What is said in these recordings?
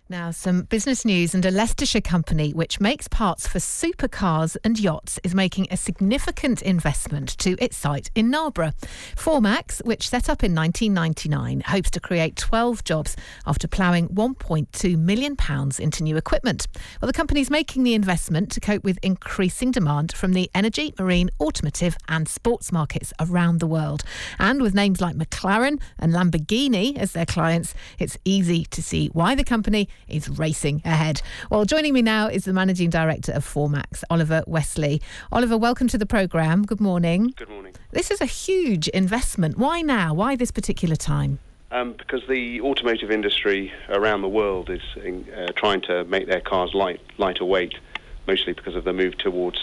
Now, some business news, and a Leicestershire company which makes parts for supercars and yachts is making a significant investment to its site in Narborough. Formax, which set up in 1999, hopes to create 12 jobs after ploughing £1.2 million into new equipment. Well, the company's making the investment to cope with increasing demand from the energy, marine, automotive and sports markets around the world. And with names like McLaren and Lamborghini as their clients, it's easy to see why the company is racing ahead. Well, joining me now is the Managing Director of Formax, Oliver Wesley. Oliver, welcome to the programme. Good morning. Good morning. This is a huge investment. Why now? Why this particular time? Because the automotive industry around the world is trying to make their cars lighter weight, mostly because of the move towards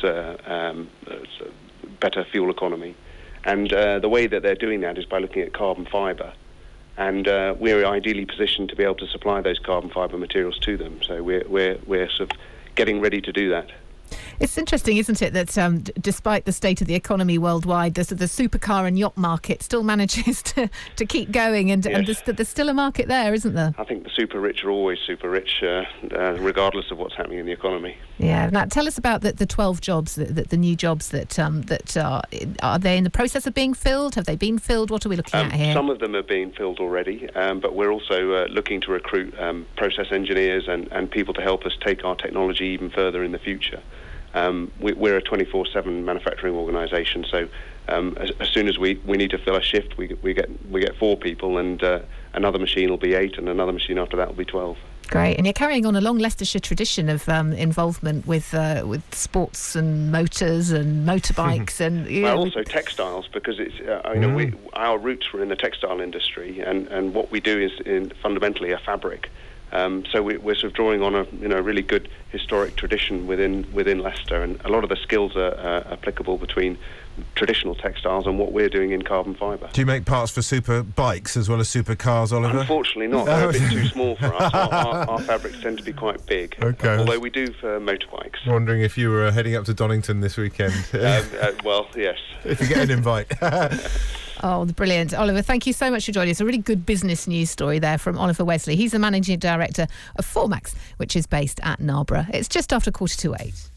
better fuel economy. And the way that they're doing that is by looking at carbon fibre. And we're ideally positioned to be able to supply those carbon fibre materials to them. So we're sort of getting ready to do that. It's interesting, isn't it, that despite the state of the economy worldwide, the supercar and yacht market still manages to keep going, and, yes. and there's still a market there, isn't there? I think the super rich are always super rich, regardless of what's happening in the economy. Yeah. Now, tell us about the 12 jobs, the new jobs that are they in the process of being filled? Have they been filled? What are we looking at here? Some of them are being filled already, but we're also looking to recruit process engineers and people to help us take our technology even further in the future. We're a 24/7 manufacturing organisation, so as soon as we need to fill a shift, we get 4 people, and another machine will be 8, and another machine after that will be 12. Great, and you're carrying on a long Leicestershire tradition of involvement with sports and motors and motorbikes, and also textiles, because it's our roots were in the textile industry, and what we do is fundamentally a fabric. So we're sort of drawing on a really good historic tradition within Leicester, and a lot of the skills are applicable between traditional textiles and what we're doing in carbon fibre. Do you make parts for super bikes as well as super cars, Oliver? Unfortunately not. They're a bit too small for us. Our fabrics tend to be quite big, although we do for motorbikes. Wondering if you were heading up to Donington this weekend. Well, yes. If you get an invite. Oh, brilliant. Oliver, thank you so much for joining us. A really good business news story there from Oliver Wesley. He's the Managing Director of Formax, which is based at Narborough. It's just after 7:45.